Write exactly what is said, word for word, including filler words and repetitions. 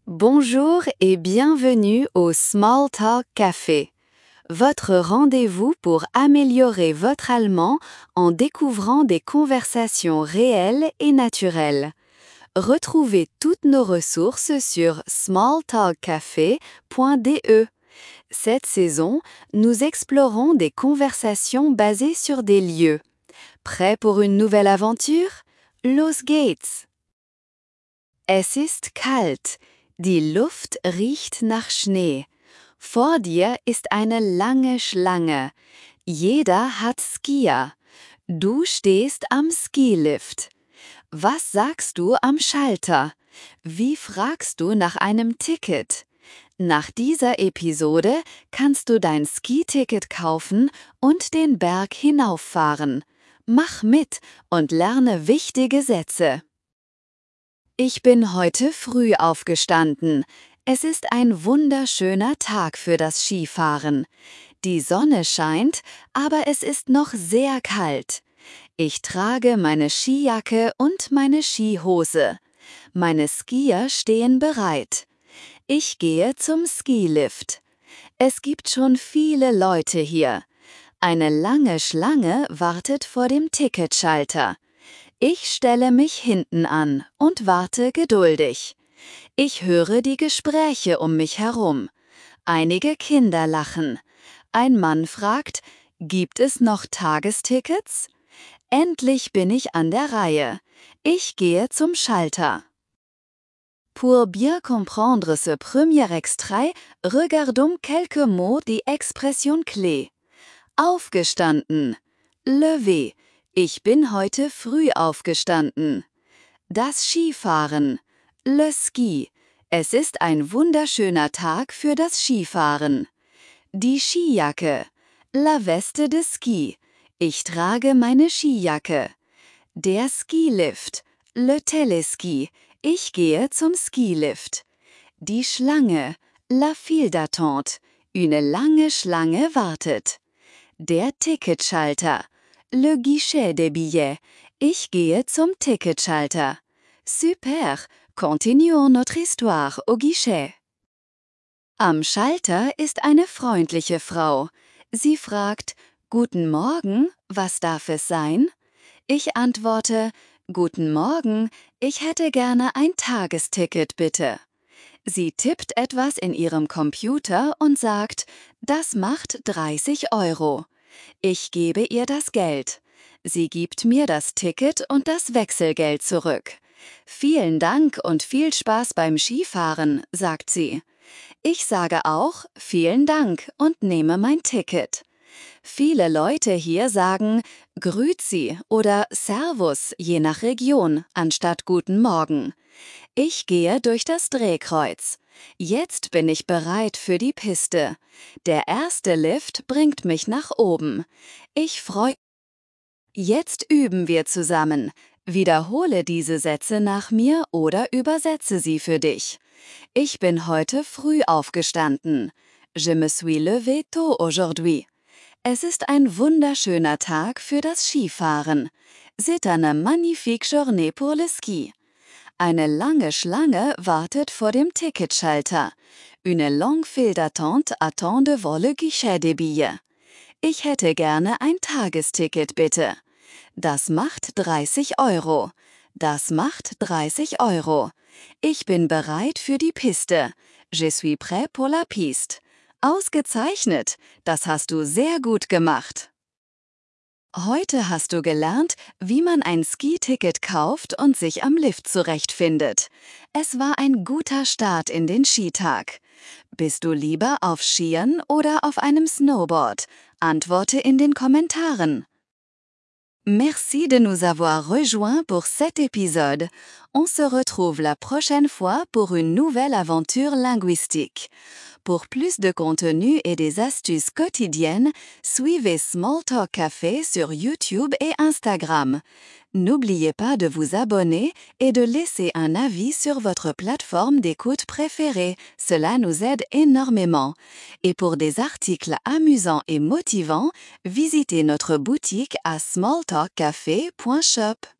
Bonjour et bienvenue au Small Talk Café, votre rendez-vous pour améliorer votre allemand en découvrant des conversations réelles et naturelles. Retrouvez toutes nos ressources sur small talk café point d e. Cette saison, nous explorons des conversations basées sur des lieux. Prêt pour une nouvelle aventure? Los geht's! Es ist kalt. Die Luft riecht nach Schnee. Vor dir ist eine lange Schlange. Jeder hat Skier. Du stehst am Skilift. Was sagst du am Schalter? Wie fragst du nach einem Ticket? Nach dieser Episode kannst du dein Skiticket kaufen und den Berg hinauffahren. Mach mit und lerne wichtige Sätze. Ich bin heute früh aufgestanden. Es ist ein wunderschöner Tag für das Skifahren. Die Sonne scheint, aber es ist noch sehr kalt. Ich trage meine Skijacke und meine Skihose. Meine Skier stehen bereit. Ich gehe zum Skilift. Es gibt schon viele Leute hier. Eine lange Schlange wartet vor dem Ticketschalter. Ich stelle mich hinten an und warte geduldig. Ich höre die Gespräche um mich herum. Einige Kinder lachen. Ein Mann fragt, gibt es noch Tagestickets? Endlich bin ich an der Reihe. Ich gehe zum Schalter. Pour bien comprendre ce premier extrait, regardons quelques mots die Expression clé. Aufgestanden. Lever. Ich bin heute früh aufgestanden. Das Skifahren. Le ski. Es ist ein wunderschöner Tag für das Skifahren. Die Skijacke. La veste de ski. Ich trage meine Skijacke. Der Skilift. Le téléski. Ich gehe zum Skilift. Die Schlange. La file d'attente. Eine lange Schlange wartet. Der Ticketschalter. Le guichet des billets. Ich gehe zum Ticketschalter. Super, continuons notre histoire au guichet. Am Schalter ist eine freundliche Frau. Sie fragt, Guten Morgen, was darf es sein? Ich antworte, Guten Morgen, ich hätte gerne ein Tagesticket, bitte. Sie tippt etwas in ihrem Computer und sagt, das macht dreißig Euro. Ich gebe ihr das Geld. Sie gibt mir das Ticket und das Wechselgeld zurück. Vielen Dank und viel Spaß beim Skifahren, sagt sie. Ich sage auch, vielen Dank und nehme mein Ticket. Viele Leute hier sagen Grüezi oder Servus je nach Region anstatt Guten Morgen. Ich gehe durch das Drehkreuz. Jetzt bin ich bereit für die Piste. Der erste Lift bringt mich nach oben. Ich freue. Jetzt üben wir zusammen. Wiederhole diese Sätze nach mir oder übersetze sie für dich. Ich bin heute früh aufgestanden. Je me suis levé tôt aujourd'hui. Es ist ein wunderschöner Tag für das Skifahren. C'est une magnifique journée pour le ski. Eine lange Schlange wartet vor dem Ticketschalter. Une longue file d'attente attend devant le guichet des billets. Ich hätte gerne ein Tagesticket, bitte. Das macht dreißig Euro. Das macht dreißig Euro. Ich bin bereit für die Piste. Je suis prêt pour la piste. Ausgezeichnet. Das hast du sehr gut gemacht. Heute hast du gelernt, wie man ein Skiticket kauft und sich am Lift zurechtfindet. Es war ein guter Start in den Skitag. Bist du lieber auf Skiern oder auf einem Snowboard? Antworte in den Kommentaren. Merci de nous avoir rejoints pour cet épisode. On se retrouve la prochaine fois pour une nouvelle aventure linguistique. Pour plus de contenu et des astuces quotidiennes, suivez Small Talk Café sur YouTube et Instagram. N'oubliez pas de vous abonner et de laisser un avis sur votre plateforme d'écoute préférée, cela nous aide énormément. Et pour des articles amusants et motivants, visitez notre boutique à small talk café point shop.